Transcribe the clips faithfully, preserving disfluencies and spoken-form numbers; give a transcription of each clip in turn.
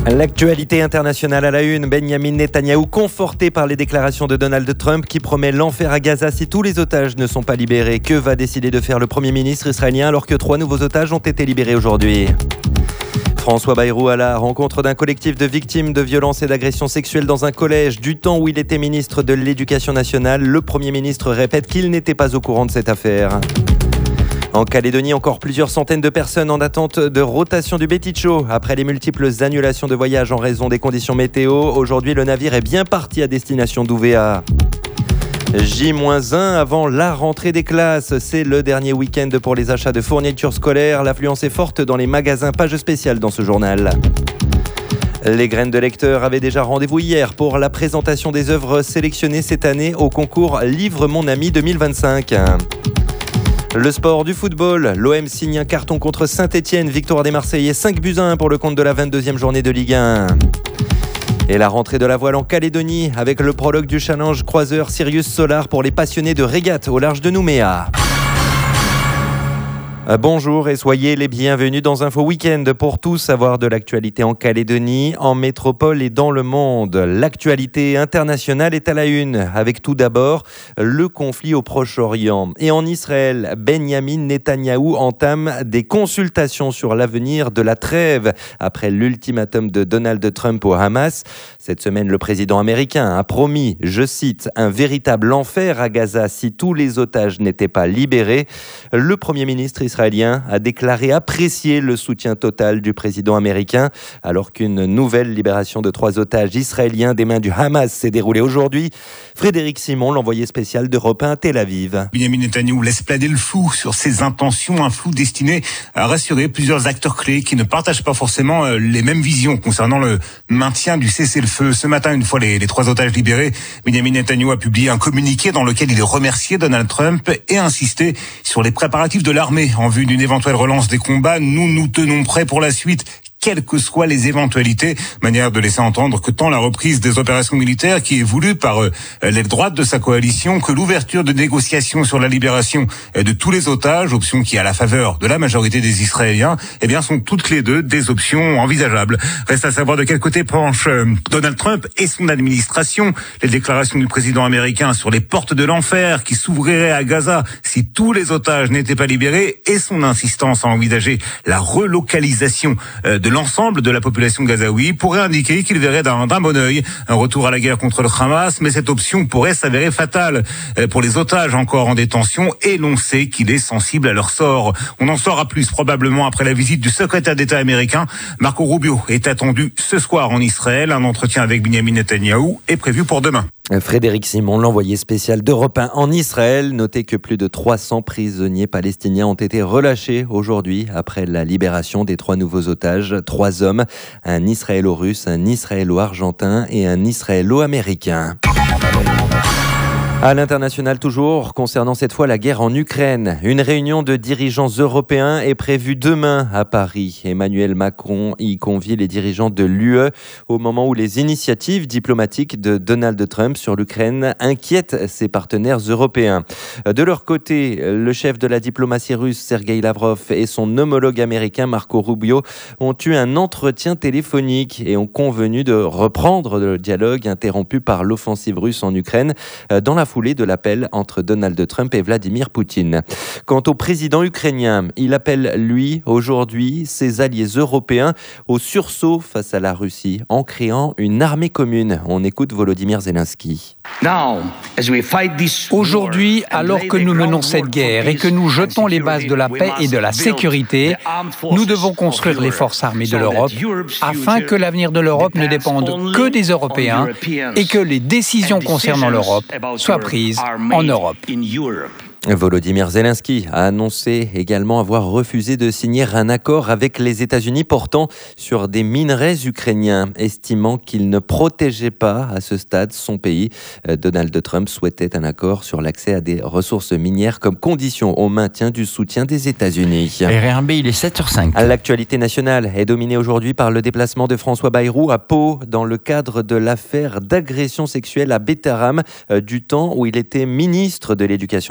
L'actualité internationale à la une, Benyamin Netanyahou conforté par les déclarations de Donald Trump qui promet l'enfer à Gaza si tous les otages ne sont pas libérés. Que va décider de faire le Premier ministre israélien alors que trois nouveaux otages ont été libérés aujourd'hui ? François Bayrou à la rencontre d'un collectif de victimes de violences et d'agressions sexuelles dans un collège. Du temps où il était ministre de l'Éducation nationale, le Premier ministre répète qu'il n'était pas au courant de cette affaire. En Calédonie, encore plusieurs centaines de personnes en attente de rotation du Betty-Show. Après les multiples annulations de voyages en raison des conditions météo, aujourd'hui le navire est bien parti à destination d'Ouvéa. J un avant la rentrée des classes. C'est le dernier week-end pour les achats de fournitures scolaires. L'affluence est forte dans les magasins. Page spéciale dans ce journal. Les graines de lecteurs avaient déjà rendez-vous hier pour la présentation des œuvres sélectionnées cette année au concours Livre Mon Ami deux mille vingt-cinq. Le sport du football, l'O M signe un carton contre Saint-Etienne, victoire des Marseillais cinq buts à un pour le compte de la vingt-deuxième journée de Ligue un. Et la rentrée de la voile en Calédonie avec le prologue du challenge croiseur Sirius Solar pour les passionnés de régate au large de Nouméa. Bonjour et soyez les bienvenus dans Info Week-end pour tout savoir de l'actualité en Calédonie, en métropole et dans le monde. L'actualité internationale est à la une, avec tout d'abord le conflit au Proche-Orient. Et en Israël, Benyamin Netanyahou entame des consultations sur l'avenir de la trêve après l'ultimatum de Donald Trump au Hamas. Cette semaine, le président américain a promis, je cite, un véritable enfer à Gaza si tous les otages n'étaient pas libérés. Le Premier ministre israélien a déclaré apprécier le soutien total du président américain alors qu'une nouvelle libération de trois otages israéliens des mains du Hamas s'est déroulée aujourd'hui. Frédéric Simon, l'envoyé spécial d'Europe un à Tel Aviv. Benyamin Netanyahou laisse planer le flou sur ses intentions, un flou destiné à rassurer plusieurs acteurs clés qui ne partagent pas forcément les mêmes visions concernant le maintien du cessez-le-feu. Ce matin, une fois les, les trois otages libérés, Benyamin Netanyahou a publié un communiqué dans lequel il remerciait Donald Trump et insisté sur les préparatifs de l'armée en vue d'une éventuelle relance des combats. Nous nous tenons prêts pour la suite, quelles que soient les éventualités. Manière de laisser entendre que tant la reprise des opérations militaires qui est voulue par euh, l'aile droite de sa coalition que l'ouverture de négociations sur la libération de tous les otages, option qui est à la faveur de la majorité des Israéliens, eh bien sont toutes les deux des options envisageables. Reste à savoir de quel côté penche euh, Donald Trump et son administration. Les déclarations du président américain sur les portes de l'enfer qui s'ouvriraient à Gaza si tous les otages n'étaient pas libérés et son insistance à envisager la relocalisation euh, de l'ensemble de la population gazaoui pourrait indiquer qu'il verrait d'un, d'un bon œil un retour à la guerre contre le Hamas, mais cette option pourrait s'avérer fatale pour les otages encore en détention et l'on sait qu'il est sensible à leur sort. On en saura plus probablement après la visite du secrétaire d'État américain. Marco Rubio est attendu ce soir en Israël. Un entretien avec Benyamin Netanyahou est prévu pour demain. Frédéric Simon, l'envoyé spécial d'Europe un en Israël. Notez que plus de trois cents prisonniers palestiniens ont été relâchés aujourd'hui après la libération des trois nouveaux otages. Trois hommes, un israélo-russe, un israélo-argentin et un israélo-américain. À l'international toujours, concernant cette fois la guerre en Ukraine. Une réunion de dirigeants européens est prévue demain à Paris. Emmanuel Macron y convie les dirigeants de l'U E au moment où les initiatives diplomatiques de Donald Trump sur l'Ukraine inquiètent ses partenaires européens. De leur côté, le chef de la diplomatie russe, Sergei Lavrov, et son homologue américain, Marco Rubio, ont eu un entretien téléphonique et ont convenu de reprendre le dialogue interrompu par l'offensive russe en Ukraine dans la foulée de l'appel entre Donald Trump et Vladimir Poutine. Quant au président ukrainien, il appelle, lui, aujourd'hui, ses alliés européens au sursaut face à la Russie en créant une armée commune. On écoute Volodymyr Zelensky. Aujourd'hui, alors que nous menons cette guerre et que nous jetons les bases de la paix et de la sécurité, nous devons construire les forces armées de l'Europe afin que l'avenir de l'Europe ne dépende que des Européens et que les décisions concernant l'Europe soient prises en Europe. Volodymyr Zelensky a annoncé également avoir refusé de signer un accord avec les États-Unis portant sur des minerais ukrainiens, estimant qu'il ne protégeait pas à ce stade son pays. Donald Trump souhaitait un accord sur l'accès à des ressources minières comme condition au maintien du soutien des États-Unis. R R B, il est sept heures cinq. L'actualité nationale est dominée aujourd'hui par le déplacement de François Bayrou à Pau dans le cadre de l'affaire d'agression sexuelle à Betaram, du temps où il était ministre de l'Éducation nationale.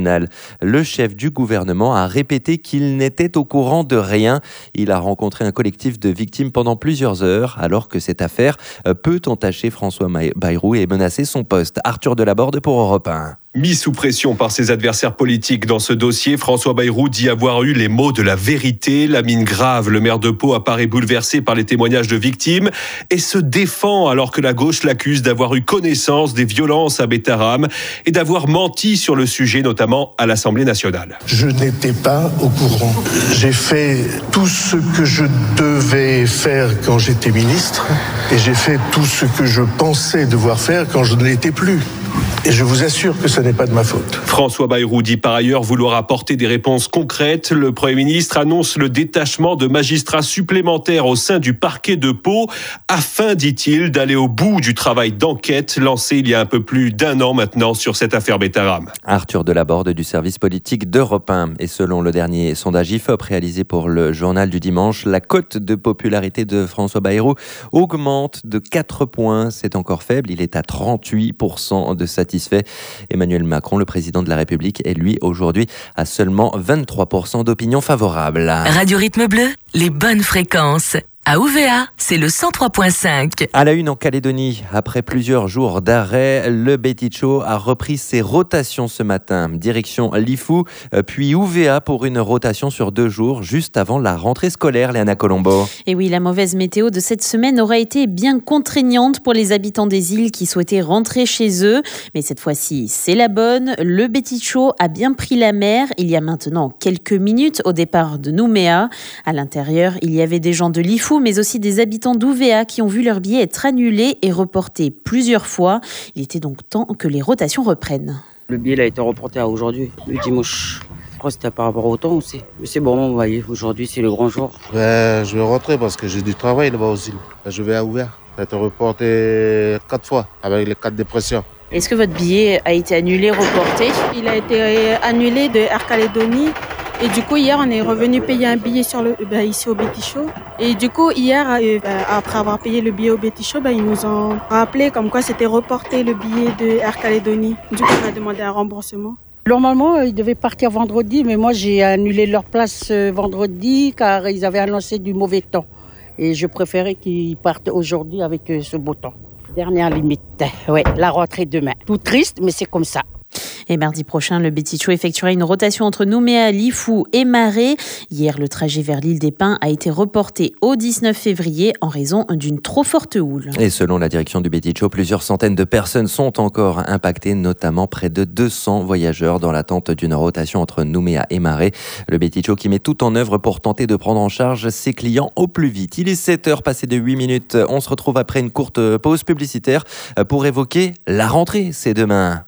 nationale. Le chef du gouvernement a répété qu'il n'était au courant de rien. Il a rencontré un collectif de victimes pendant plusieurs heures, alors que cette affaire peut entacher François Bayrou et menacer son poste. Arthur Delaborde pour Europe un. Mis sous pression par ses adversaires politiques dans ce dossier, François Bayrou dit avoir eu les mots de la vérité. La mine grave, le maire de Pau apparaît bouleversé par les témoignages de victimes et se défend alors que la gauche l'accuse d'avoir eu connaissance des violences à Betaram et d'avoir menti sur le sujet, notamment à l'Assemblée nationale. Je n'étais pas au courant. J'ai fait tout ce que je devais faire quand j'étais ministre et j'ai fait tout ce que je pensais devoir faire quand je ne l'étais plus. Et je vous assure que ce n'est pas de ma faute. François Bayrou dit par ailleurs vouloir apporter des réponses concrètes. Le Premier ministre annonce le détachement de magistrats supplémentaires au sein du parquet de Pau, afin, dit-il, d'aller au bout du travail d'enquête lancé il y a un peu plus d'un an maintenant sur cette affaire Betaram. Arthur Delaborde du service politique d'Europe un. Et selon le dernier sondage I F O P réalisé pour le journal du dimanche, la cote de popularité de François Bayrou augmente de quatre points. C'est encore faible, il est à trente-huit pour cent de satisfait. Emmanuel Macron, le président de la République, est lui aujourd'hui à seulement vingt-trois pour cent d'opinion favorable. Radio Rythme Bleu, les bonnes fréquences. À O V A, c'est le cent trois virgule cinq. À la une en Calédonie, après plusieurs jours d'arrêt, le Beticho a repris ses rotations ce matin. Direction Lifou, puis O V A pour une rotation sur deux jours, juste avant la rentrée scolaire, Léana Colombo. Et oui, la mauvaise météo de cette semaine aura été bien contraignante pour les habitants des îles qui souhaitaient rentrer chez eux. Mais cette fois-ci, c'est la bonne. Le Beticho a bien pris la mer il y a maintenant quelques minutes au départ de Nouméa. À l'intérieur, il y avait des gens de Lifou, mais aussi des habitants d'O V A qui ont vu leur billet être annulé et reporté plusieurs fois. Il était donc temps que les rotations reprennent. Le billet a été reporté à aujourd'hui, le dimanche. Je crois que c'était par rapport au temps aussi. Mais c'est bon, vous voyez, aujourd'hui c'est le grand jour. Ben, je vais rentrer parce que j'ai du travail là-bas aux îles. Ben, je vais à O V A. Ça a été reporté quatre fois avec les quatre dépressions. Est-ce que votre billet a été annulé, reporté ? Il a été annulé de Air Calédonie. Et du coup, hier, on est revenu payer un billet sur le, bah, ici au Beticho. Et du coup, hier, euh, après avoir payé le billet au Beticho, bah, ils nous ont rappelé comme quoi c'était reporté le billet de Air Calédonie. Du coup, on a demandé un remboursement. Normalement, ils devaient partir vendredi, mais moi, j'ai annulé leur place vendredi car ils avaient annoncé du mauvais temps. Et je préférais qu'ils partent aujourd'hui avec ce beau temps. Dernière limite, ouais, la rentrée demain. Tout triste, mais c'est comme ça. Et mardi prochain, le Beticho effectuera une rotation entre Nouméa, Lifou et Marais. Hier, le trajet vers l'île des Pins a été reporté au dix-neuf février en raison d'une trop forte houle. Et selon la direction du Beticho, plusieurs centaines de personnes sont encore impactées, notamment près de deux cents voyageurs dans l'attente d'une rotation entre Nouméa et Marais. Le Beticho qui met tout en œuvre pour tenter de prendre en charge ses clients au plus vite. Il est sept heures passées de huit minutes. On se retrouve après une courte pause publicitaire pour évoquer la rentrée. C'est demain.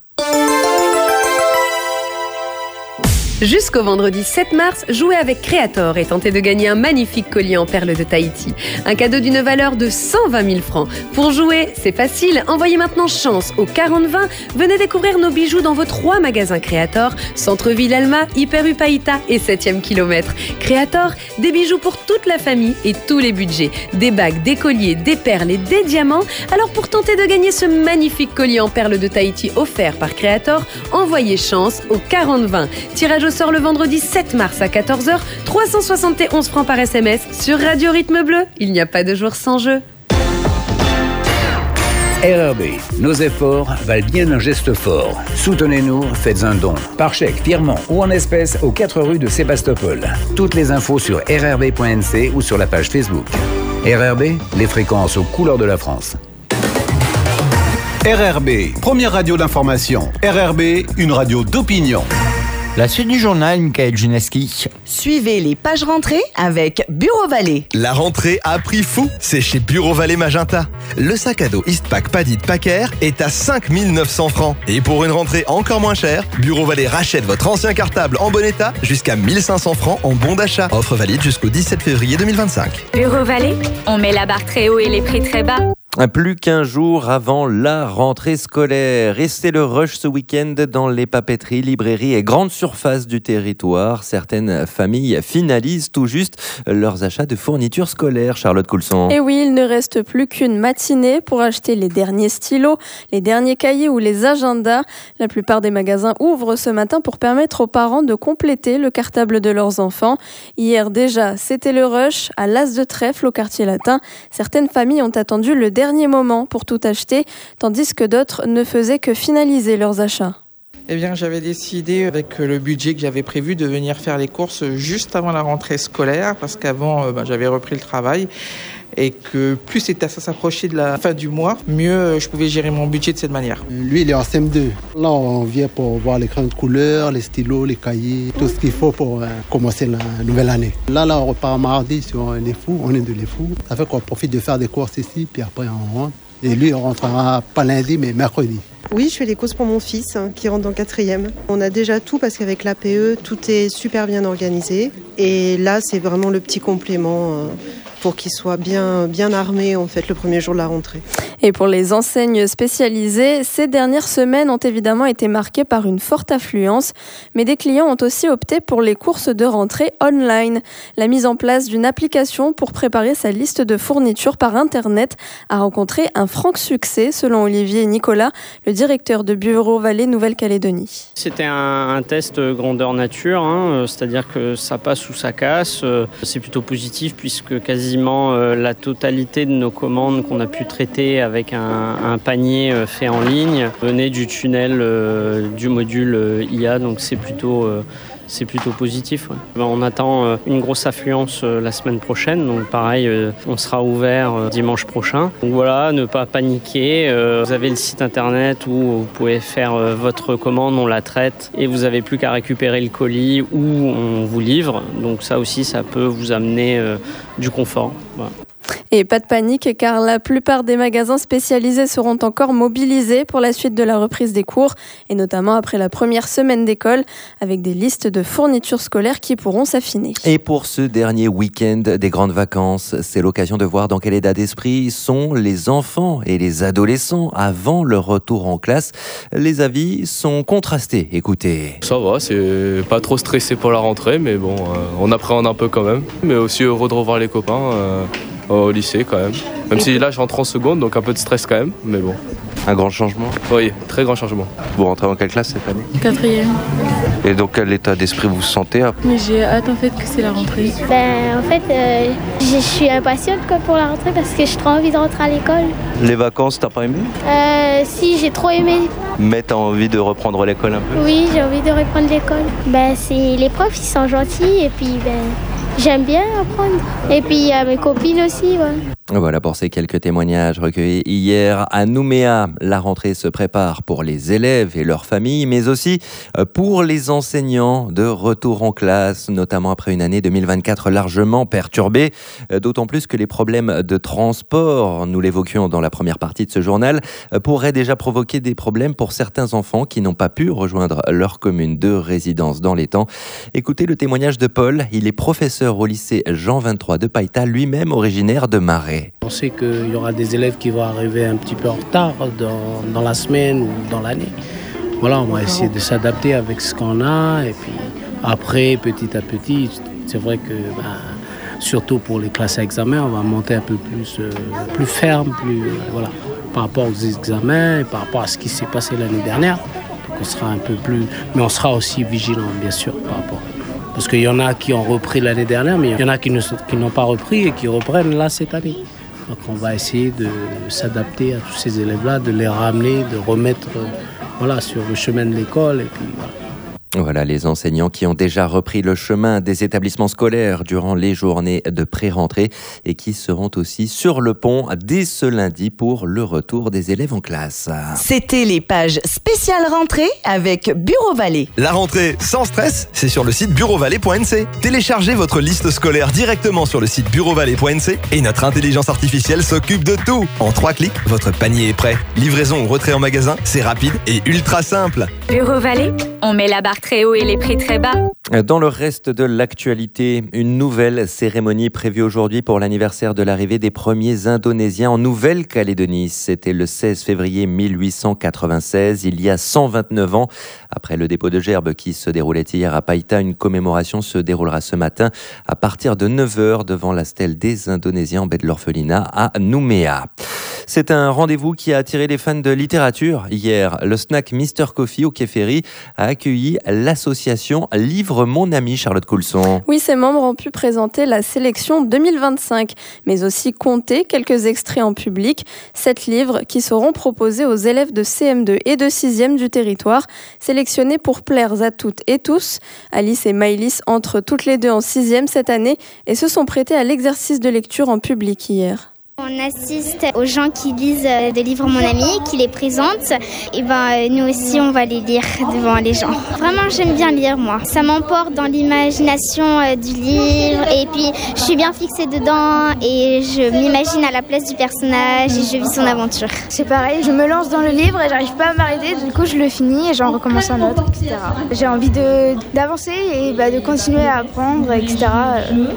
Jusqu'au vendredi sept mars, jouez avec Creator et tentez de gagner un magnifique collier en perles de Tahiti. Un cadeau d'une valeur de cent vingt mille francs. Pour jouer, c'est facile. Envoyez maintenant chance au quarante vingt. Venez découvrir nos bijoux dans vos trois magasins Creator, Centre-Ville Alma, Hyper U Païta et septième kilomètre. Creator, des bijoux pour toute la famille et tous les budgets. Des bagues, des colliers, des perles et des diamants. Alors pour tenter de gagner ce magnifique collier en perles de Tahiti offert par Creator, envoyez chance au quarante vingt. Tirage au sort le vendredi sept mars à quatorze heures, trois cent soixante et onze francs par S M S sur Radio Rythme Bleu. Il n'y a pas de jour sans jeu. R R B, nos efforts valent bien un geste fort. Soutenez-nous, faites un don. Par chèque, virement ou en espèces aux quatre rues de Sébastopol. Toutes les infos sur r r b point n c ou sur la page Facebook. R R B, les fréquences aux couleurs de la France. R R B, première radio d'information. R R B, une radio d'opinion. La suite du journal, Michael Juneski. Suivez les pages rentrées avec Bureau Vallée. La rentrée a prix fou, c'est chez Bureau Vallée Magenta. Le sac à dos Eastpak Paddy de Packer est à cinq mille neuf cents francs. Et pour une rentrée encore moins chère, Bureau Vallée rachète votre ancien cartable en bon état jusqu'à mille cinq cents francs en bon d'achat. Offre valide jusqu'au dix-sept février deux mille vingt-cinq. Bureau Vallée, on met la barre très haut et les prix très bas. Plus qu'un jour avant la rentrée scolaire. Et c'est le rush ce week-end dans les papeteries, librairies et grandes surfaces du territoire. Certaines familles finalisent tout juste leurs achats de fournitures scolaires. Charlotte Coulson. Et oui, il ne reste plus qu'une matinée pour acheter les derniers stylos, les derniers cahiers ou les agendas. La plupart des magasins ouvrent ce matin pour permettre aux parents de compléter le cartable de leurs enfants. Hier déjà, c'était le rush à l'As de Trèfle au quartier latin. Certaines familles ont attendu le dernier moment pour tout acheter, tandis que d'autres ne faisaient que finaliser leurs achats. Eh bien, j'avais décidé, avec le budget que j'avais prévu, de venir faire les courses juste avant la rentrée scolaire, parce qu'avant, euh, ben, j'avais repris le travail, et que plus ça s'approchait de la fin du mois, mieux je pouvais gérer mon budget de cette manière. Lui, il est en C M deux. Là, on vient pour voir les crayons de couleur, les stylos, les cahiers, tout ce qu'il faut pour euh, commencer la nouvelle année. Là, là, on repart mardi sur les fous, on est de les fous. Ça fait qu'on profite de faire des courses ici, puis après on rentre. Et lui, on rentrera pas lundi, mais mercredi. Oui, je fais les courses pour mon fils hein, qui rentre en quatrième. On a déjà tout parce qu'avec l'A P E, tout est super bien organisé. Et là, c'est vraiment le petit complément euh, pour qu'il soit bien, bien armé en fait, le premier jour de la rentrée. Et pour les enseignes spécialisées, ces dernières semaines ont évidemment été marquées par une forte affluence. Mais des clients ont aussi opté pour les courses de rentrée online. La mise en place d'une application pour préparer sa liste de fournitures par Internet a rencontré un franc succès, selon Olivier Nicolas, le directeur de Bureau Vallée Nouvelle-Calédonie. C'était un, un test grandeur nature, hein, c'est-à-dire que ça passe ou ça casse. C'est plutôt positif puisque quasiment la totalité de nos commandes qu'on a pu traiter avec un, un panier fait en ligne venait du tunnel euh, du module euh, I A, donc c'est plutôt, euh, c'est plutôt positif. Ouais. Ben, on attend euh, une grosse affluence euh, la semaine prochaine, donc pareil, euh, on sera ouvert euh, dimanche prochain. Donc voilà, ne pas paniquer. Euh, vous avez le site internet où vous pouvez faire euh, votre commande, on la traite et vous n'avez plus qu'à récupérer le colis ou on vous livre. Donc ça aussi, ça peut vous amener euh, du confort. Voilà. Et pas de panique car la plupart des magasins spécialisés seront encore mobilisés pour la suite de la reprise des cours et notamment après la première semaine d'école avec des listes de fournitures scolaires qui pourront s'affiner. Et pour ce dernier week-end des grandes vacances, c'est l'occasion de voir dans quel état d'esprit sont les enfants et les adolescents avant leur retour en classe. Les avis sont contrastés. Écoutez. Ça va, c'est pas trop stressé pour la rentrée, mais bon, euh, on appréhende un peu quand même. Mais aussi heureux de revoir les copains. Euh... au lycée quand même. Même si là je rentre en seconde, donc un peu de stress quand même, mais bon. Un grand changement ? Oui, très grand changement. Vous rentrez en quelle classe cette année ? Quatrième. Et dans quel état d'esprit vous vous sentez ? Mais j'ai hâte en fait que c'est la rentrée. Ben en fait, euh, je suis impatiente quoi, pour la rentrée parce que j'ai trop envie de rentrer à l'école. Les vacances, t'as pas aimé ? Euh, si, j'ai trop aimé. Mais t'as envie de reprendre l'école un peu ? Oui, j'ai envie de reprendre l'école. Ben c'est les profs, ils sont gentils et puis ben j'aime bien apprendre. Et puis il y a mes copines aussi, ouais. Voilà pour ces quelques témoignages recueillis hier à Nouméa. La rentrée se prépare pour les élèves et leurs familles, mais aussi pour les enseignants de retour en classe, notamment après une année deux mille vingt-quatre largement perturbée, d'autant plus que les problèmes de transport, nous l'évoquions dans la première partie de ce journal, pourraient déjà provoquer des problèmes pour certains enfants qui n'ont pas pu rejoindre leur commune de résidence dans les temps. Écoutez le témoignage de Paul, il est professeur au lycée Jean vingt-trois de Païta, lui-même originaire de Marais. On sait qu'il y aura des élèves qui vont arriver un petit peu en retard dans, dans la semaine ou dans l'année. Voilà, on va essayer de s'adapter avec ce qu'on a et puis après, petit à petit, c'est vrai que ben, surtout pour les classes à examen, on va monter un peu plus, euh, plus ferme, plus, euh, voilà, par rapport aux examens et par rapport à ce qui s'est passé l'année dernière. Donc on sera un peu plus, mais on sera aussi vigilant bien sûr par rapport. Parce qu'il y en a qui ont repris l'année dernière, mais il y en a qui, ne, qui n'ont pas repris et qui reprennent là cette année. Donc on va essayer de s'adapter à tous ces élèves-là, de les ramener, de remettre euh, voilà, sur le chemin de l'école. Et puis, voilà. Voilà les enseignants qui ont déjà repris le chemin des établissements scolaires durant les journées de pré-rentrée et qui seront aussi sur le pont dès ce lundi pour le retour des élèves en classe. C'était les pages spéciales rentrée avec Bureau Vallée. La rentrée sans stress, c'est sur le site bureau vallée point n c. Téléchargez votre liste scolaire directement sur le site bureau vallée point n c et notre intelligence artificielle s'occupe de tout. En trois clics, votre panier est prêt. Livraison ou retrait en magasin, c'est rapide et ultra simple. Bureau Vallée, on met la barre salaires très hauts et les prix très bas. Dans le reste de l'actualité, une nouvelle cérémonie prévue aujourd'hui pour l'anniversaire de l'arrivée des premiers Indonésiens en Nouvelle-Calédonie. C'était le seize février mille huit cent quatre-vingt-seize, il y a cent vingt-neuf ans. Après le dépôt de gerbes qui se déroulait hier à Païta, une commémoration se déroulera ce matin à partir de neuf heures devant la stèle des Indonésiens en baie de l'Orphelinat à Nouméa. C'est un rendez-vous qui a attiré les fans de littérature. Hier, le snack Mister Coffee au Quai Ferry a accueilli l'association Livre Mon Ami, Charlotte Coulson. Oui, ses membres ont pu présenter la sélection deux mille vingt-cinq, mais aussi compter quelques extraits en public. Sept livres qui seront proposés aux élèves de C M deux et de sixième du territoire, sélectionnés pour plaire à toutes et tous. Alice et Maëlys entrent toutes les deux en sixième cette année et se sont prêtées à l'exercice de lecture en public hier. On assiste aux gens qui lisent des livres Mon Ami, qui les présentent. Et ben nous aussi, on va les lire devant les gens. Vraiment, j'aime bien lire, moi. Ça m'emporte dans l'imagination du livre. Et puis, je suis bien fixée dedans et je m'imagine à la place du personnage et je vis son aventure. C'est pareil, je me lance dans le livre et j'arrive pas à m'arrêter. Du coup, je le finis et j'en recommence un autre, et cetera. J'ai envie de, d'avancer et bah, de continuer à apprendre, et cetera.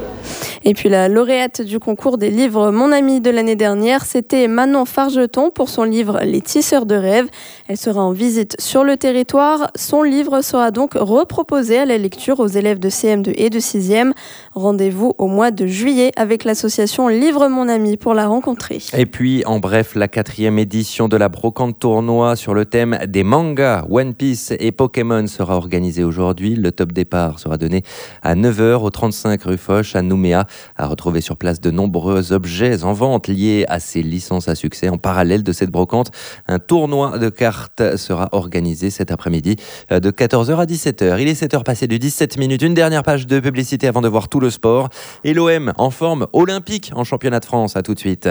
Et puis la lauréate du concours des livres Mon Ami de l'année dernière, c'était Manon Fargeton pour son livre Les Tisseurs de rêves. Elle sera en visite sur le territoire. Son livre sera donc reproposé à la lecture aux élèves de C M deux et de sixième. Rendez-vous au mois de juillet avec l'association Livre Mon Ami pour la rencontrer. Et puis, en bref, la quatrième édition de la brocante tournoi sur le thème des mangas, One Piece et Pokémon sera organisée aujourd'hui. Le top départ sera donné à neuf heures au trente-cinq rue Foch à Nouméa. À retrouver sur place de nombreux objets en vente liés à ces licences à succès. En parallèle de cette brocante, un tournoi de cartes sera organisé cet après-midi de quatorze heures à dix-sept heures. Il est sept heures passées de dix-sept minutes. Une dernière page de publicité avant de voir tout le sport. Et l'O M en forme olympique en championnat de France. À tout de suite.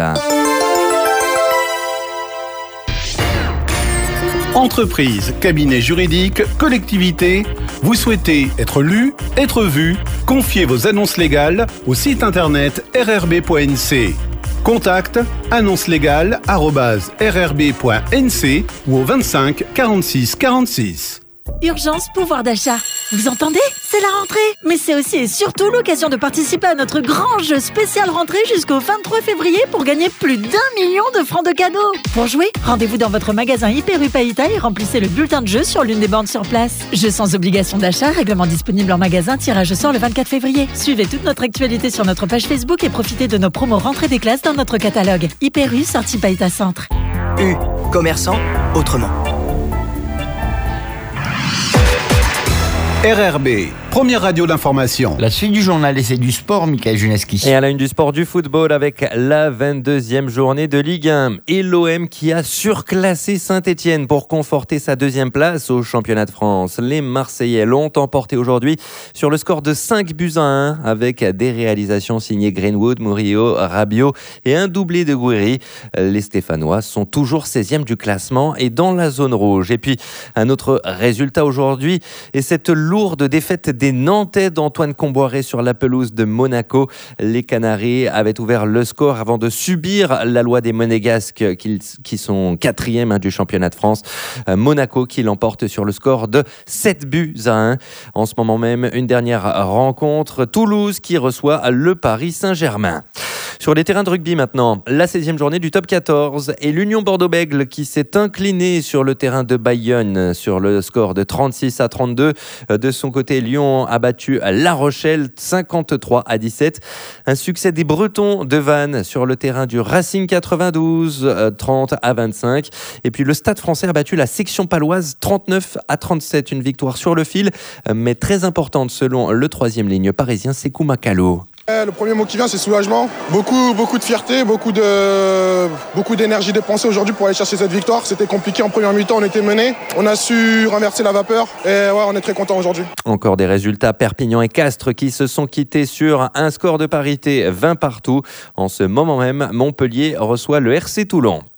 Entreprise, cabinet juridique, collectivité, vous souhaitez être lu, être vu, confiez vos annonces légales au site internet r r b point n c. Contact annonce légale arobase r r b point n c ou au vingt-cinq quarante-six quarante-six. Urgence pouvoir d'achat. Vous entendez? C'est la rentrée. Mais c'est aussi et surtout l'occasion de participer à notre grand jeu spécial rentrée jusqu'au vingt-trois février pour gagner plus d'un million de francs de cadeaux. Pour jouer, rendez-vous dans votre magasin Hyper U Païta et remplissez le bulletin de jeu sur l'une des bornes sur place. Jeu sans obligation d'achat, règlement disponible en magasin, tirage au sort le vingt-quatre février. Suivez toute notre actualité sur notre page Facebook et profitez de nos promos rentrée des classes dans notre catalogue. Hyper U, sortie Païta Centre. U, commerçant, autrement. R R B, première radio d'information. La suite du journal et c'est du sport, Michael Juneski. Et à la une du sport, du football avec la vingt-deuxième journée de Ligue un. Et l'O M qui a surclassé Saint-Etienne pour conforter sa deuxième place au championnat de France. Les Marseillais l'ont emporté aujourd'hui sur le score de cinq buts à un avec des réalisations signées Greenwood, Murillo, Rabiot et un doublé de Gouiri. Les Stéphanois sont toujours seizième du classement et dans la zone rouge. Et puis un autre résultat aujourd'hui et cette lourde défaite des Nantais d'Antoine Comboiré sur la pelouse de Monaco. Les Canaries avaient ouvert le score avant de subir la loi des Monégasques qui, qui sont quatrième du championnat de France. Monaco qui l'emporte sur le score de sept buts à un. En ce moment même, une dernière rencontre. Toulouse qui reçoit le Paris Saint-Germain. Sur les terrains de rugby maintenant, la seizième journée du top quatorze et l'Union Bordeaux-Bègles qui s'est inclinée sur le terrain de Bayonne sur le score de trente-six à trente-deux. De son côté, Lyon a battu La Rochelle cinquante-trois à dix-sept. Un succès des Bretons de Vannes sur le terrain du Racing quatre-vingt-douze, trente à vingt-cinq. Et puis le Stade Français a battu la section paloise trente-neuf à trente-sept. Une victoire sur le fil, mais très importante selon le troisième ligne parisien Sékou Makalo. Le premier mot qui vient, c'est soulagement. Beaucoup, beaucoup de fierté, beaucoup de, beaucoup d'énergie dépensée aujourd'hui pour aller chercher cette victoire. C'était compliqué en première mi-temps, on était mené. On a su renverser la vapeur et ouais, on est très content aujourd'hui. Encore des résultats, Perpignan et Castres qui se sont quittés sur un score de parité vingt partout. En ce moment même, Montpellier reçoit le R C Toulon.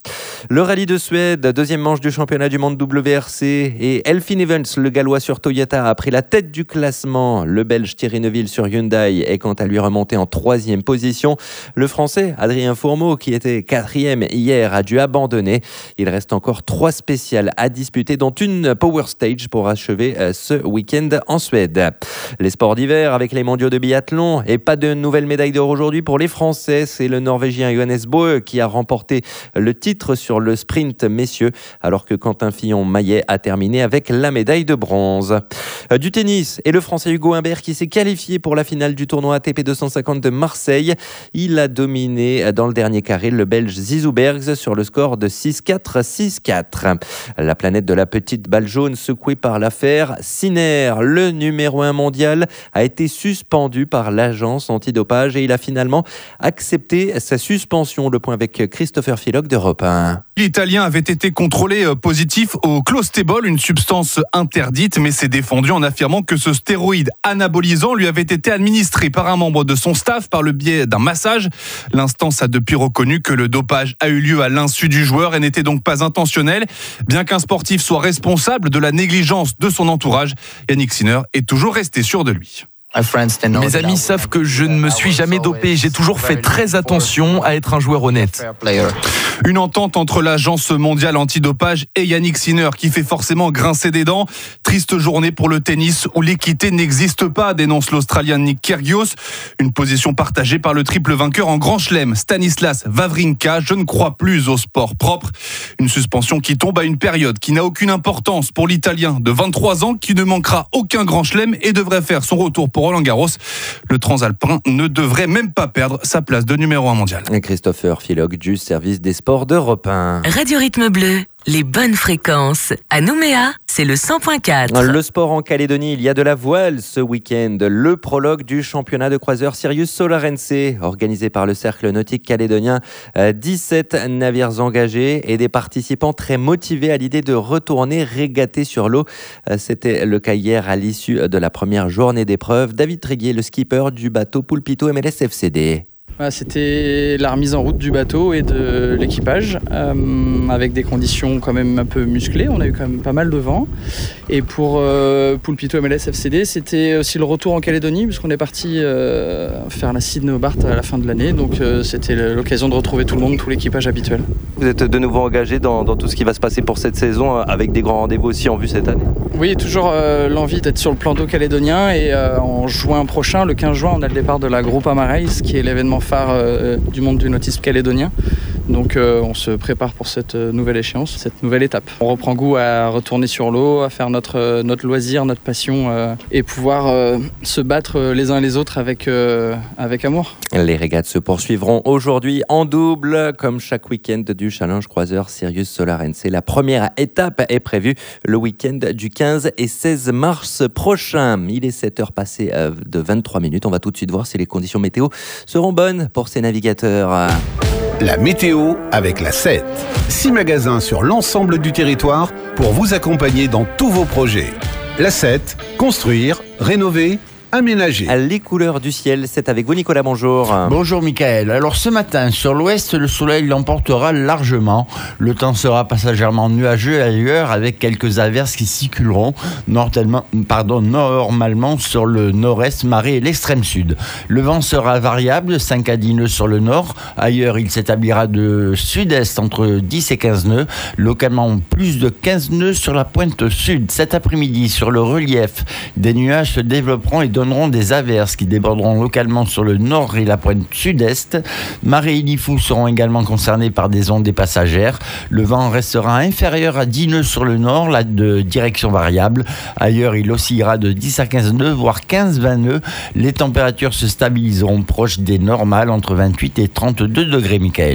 Le rallye de Suède, deuxième manche du championnat du monde W R C et Elfyn Evans, le gallois sur Toyota, a pris la tête du classement. Le belge Thierry Neuville sur Hyundai est quant à lui remonté en troisième position. Le français Adrien Fourmeau, qui était quatrième hier, a dû abandonner. Il reste encore trois spéciales à disputer, dont une Power Stage pour achever ce week-end en Suède. Les sports d'hiver avec les mondiaux de biathlon et pas de nouvelle médaille d'or aujourd'hui pour les Français. C'est le Norvégien Johannes Bö qui a remporté le titre sur le sprint messieurs, alors que Quentin Fillon-Maillet a terminé avec la médaille de bronze. Du tennis et le Français Hugo Humbert qui s'est qualifié pour la finale du tournoi A T P deux cent cinquante de Marseille. Il a dominé dans le dernier carré le Belge Zizou Bergs sur le score de six quatre, six quatre. La planète de la petite balle jaune secouée par l'affaire Sinner, le numéro un mondial, a été suspendu par l'agence antidopage et il a finalement accepté sa suspension. Le point avec Christopher Philoc d'Europe un. L'Italien avait été contrôlé positif au clostébol, une substance interdite, mais s'est défendu en affirmant que ce stéroïde anabolisant lui avait été administré par un membre de son staff par le biais d'un massage. L'instance a depuis reconnu que le dopage a eu lieu à l'insu du joueur et n'était donc pas intentionnel. Bien qu'un sportif soit responsable de la négligence de son entourage, Yannick Sinner est toujours resté sûr de lui. Mes amis savent que je ne me suis jamais dopé. J'ai toujours fait très attention à être un joueur honnête. Une entente entre l'agence mondiale antidopage et Yannick Sinner qui fait forcément grincer des dents. Triste journée pour le tennis où l'équité n'existe pas, dénonce l'Australien Nick Kyrgios. Une position partagée par le triple vainqueur en Grand Chelem, Stanislas Wawrinka. Je ne crois plus au sport propre. Une suspension qui tombe à une période qui n'a aucune importance pour l'Italien de vingt-trois ans qui ne manquera aucun Grand Chelem et devrait faire son retour pour Roland Garros. Le transalpin ne devrait même pas perdre sa place de numéro un mondial. Et Christopher Philoc du service des sports d'Europe un. Radio Rythme Bleu, les bonnes fréquences. À Nouméa, c'est le cent point quatre. Le sport en Calédonie, il y a de la voile ce week-end. Le prologue du championnat de croiseurs Sirius Solarense, organisé par le Cercle Nautique Calédonien. dix-sept navires engagés et des participants très motivés à l'idée de retourner régater sur l'eau. C'était le cas hier à l'issue de la première journée d'épreuve. David Tréguier, le skipper du bateau Pulpito M L S F C D. C'était la remise en route du bateau et de l'équipage, euh, avec des conditions quand même un peu musclées. On a eu quand même pas mal de vent. Et pour euh, Pulpito M L S F C D, c'était aussi le retour en Calédonie, puisqu'on est parti euh, faire la Sydney Hobart à la fin de l'année. Donc euh, c'était l'occasion de retrouver tout le monde, tout l'équipage habituel. Vous êtes de nouveau engagé dans, dans tout ce qui va se passer pour cette saison, avec des grands rendez-vous aussi en vue cette année? Oui, toujours euh, l'envie d'être sur le plan d'eau calédonien. Et euh, en juin prochain, le quinze juin, on a le départ de la Groupama Race, qui est l'événement phare euh, du monde du nautisme calédonien. Donc euh, on se prépare pour cette nouvelle échéance, cette nouvelle étape. On reprend goût à retourner sur l'eau, à faire notre, notre loisir, notre passion euh, et pouvoir euh, se battre les uns et les autres avec, euh, avec amour. Les régates se poursuivront aujourd'hui en double, comme chaque week-end du Challenge Croiseur Sirius Solarense. La première étape est prévue le week-end du quinze et seize mars prochain. Il est sept heures passées de vingt-trois minutes. On va tout de suite voir si les conditions météo seront bonnes pour ces navigateurs. La météo avec la sept. Six magasins sur l'ensemble du territoire pour vous accompagner dans tous vos projets. La sept, construire, rénover, aménager. Les couleurs du ciel, c'est avec vous Nicolas, bonjour. Bonjour Mickaël. Alors ce matin, sur l'ouest, le soleil l'emportera largement. Le temps sera passagèrement nuageux ailleurs avec quelques averses qui circuleront normalement, pardon, normalement sur le nord-est, marée et l'extrême sud. Le vent sera variable, cinq à dix nœuds sur le nord. Ailleurs, il s'établira de sud-est entre dix et quinze nœuds. Localement, plus de quinze nœuds sur la pointe sud. Cet après-midi, sur le relief, des nuages se développeront et donneront des averses qui déborderont localement sur le nord et la pointe sud-est. Marée et Lifou seront également concernés par des ondées passagères. Le vent restera inférieur à dix nœuds sur le nord, là de direction variable. Ailleurs, il oscillera de dix à quinze nœuds, voire quinze à vingt nœuds. Les températures se stabiliseront proches des normales entre vingt-huit et trente-deux degrés, Mickaël.